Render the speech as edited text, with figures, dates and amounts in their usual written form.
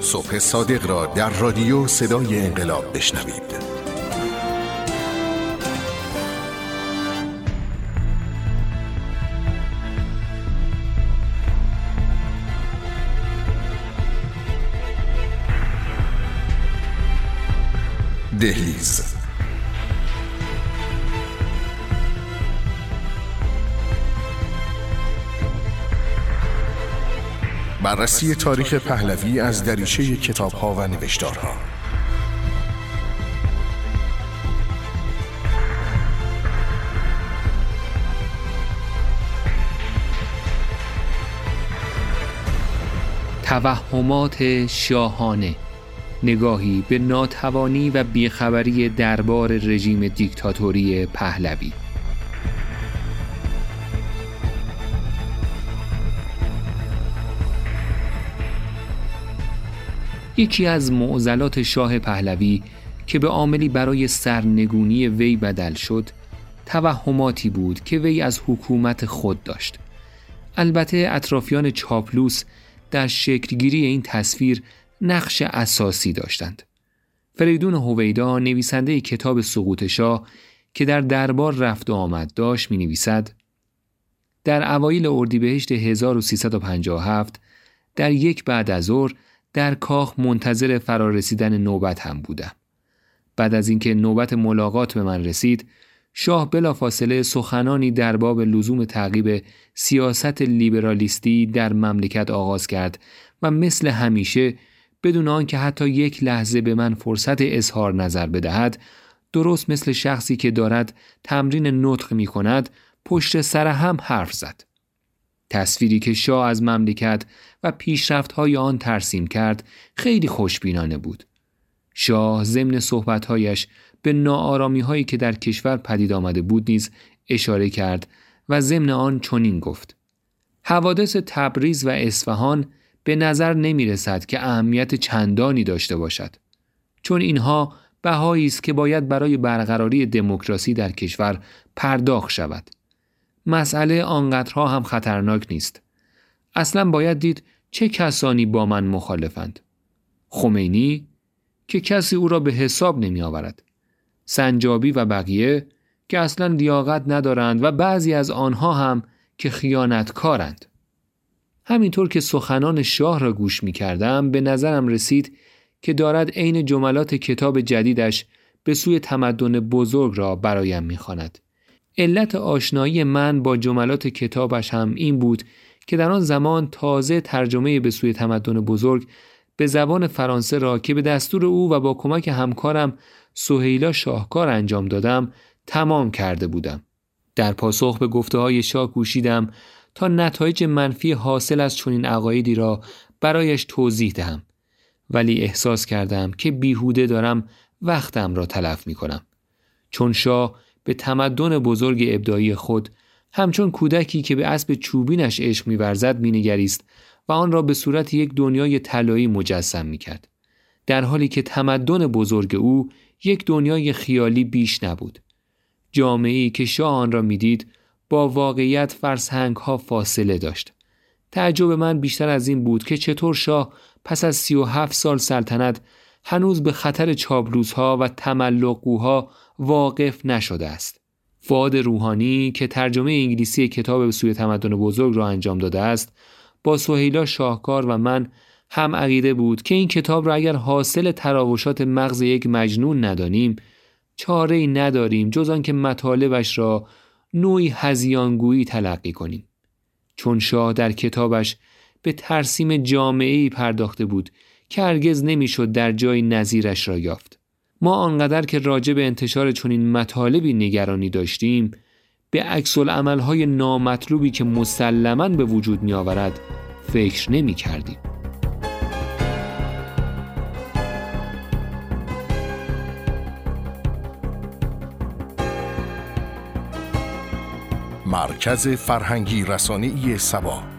صبح صادق را در رادیو صدای انقلاب بشنوید. دهلیز. بررسی تاریخ پهلوی از دریچه کتاب‌ها و نوشتارها. توهمات شاهانه، نگاهی به ناتوانی و بیخبری دربار رژیم دیکتاتوری پهلوی. یکی از معضلات شاه پهلوی که به عاملی برای سرنگونی وی بدل شد، توهماتی بود که وی از حکومت خود داشت. البته اطرافیان چاپلوس در شکلگیری این تصویر نقش اساسی داشتند. فریدون هویدا، نویسنده کتاب سقوط شاه که در دربار رفت و آمد داشت، می نویسد: در اوایل اردیبهشت 1357 در یک بعد از ظهر در کاخ منتظر فرارسیدن نوبت هم بودم. بعد از اینکه نوبت ملاقات به من رسید، شاه بلافاصله سخنانی در باب لزوم تعقیب سیاست لیبرالیستی در مملکت آغاز کرد و مثل همیشه بدون آنکه حتی یک لحظه به من فرصت اظهار نظر بدهد، درست مثل شخصی که دارد تمرین نطق می کند، پشت سر هم حرف زد. تصویری که شاه از مملکت و پیشرفت‌های آن ترسیم کرد خیلی خوشبینانه بود. شاه ضمن صحبت‌هایش به ناآرامی‌هایی که در کشور پدید آمده بود نیز اشاره کرد و ضمن آن چنین گفت: حوادث تبریز و اصفهان به نظر نمی‌رسد که اهمیت چندانی داشته باشد، چون اینها بهایی است که باید برای برقراری دموکراسی در کشور پرداخت شود. مسئله آنقدرها هم خطرناک نیست. اصلا باید دید چه کسانی با من مخالفند. خمینی که کسی او را به حساب نمی آورد، سنجابی و بقیه که اصلا لیاقت ندارند و بعضی از آنها هم که خیانتکارند. همینطور که سخنان شاه را گوش می کردم به نظرم رسید که دارد عین جملات کتاب جدیدش به سوی تمدن بزرگ را برایم می خواند. علت آشنایی من با جملات کتابش هم این بود که در آن زمان تازه ترجمه به سوی تمدن بزرگ به زبان فرانسه را که به دستور او و با کمک همکارم سهیلا شاهکار انجام دادم تمام کرده بودم. در پاسخ به گفته‌های شاه کوشیدم تا نتایج منفی حاصل از چنین عقایدی را برایش توضیح دهم، ولی احساس کردم که بیهوده دارم وقتم را تلف می‌کنم، چون شاه به تمدن بزرگ ابداعی خود همچون کودکی که به اسب چوبینش عشق می‌ورزد می‌نگریست و آن را به صورت یک دنیای طلایی مجسم می‌کرد، در حالی که تمدن بزرگ او یک دنیای خیالی بیش نبود. جامعه‌ای که شاه آن را می‌دید با واقعیت فرسنگ‌ها فاصله داشت. تعجب من بیشتر از این بود که چطور شاه پس از 37 سال سلطنت هنوز به خطر چاپلوس‌ها و تملق‌گوها واقف نشده است. فؤاد روحانی که ترجمه انگلیسی کتاب به سوی تمدن بزرگ را انجام داده است، با سهیلا شاهکار و من هم عقیده بود که این کتاب را اگر حاصل تراوشات مغز یک مجنون ندانیم، چاره‌ای نداریم جز آن که مطالبش را نوعی هذیانگویی تلقی کنیم، چون شاه در کتابش به ترسیم جامعه‌ای پرداخته بود که هرگز نمیشد در جای نظیرش را یافت. ما آنقدر که راجع به انتشار چنین مطالبی نگرانی داشتیم، به عکس‌العمل‌های نامطلوبی که مسلماً به وجود می‌آورد فکر نمی‌کردیم. مرکز فرهنگی رسانه‌ای سبا.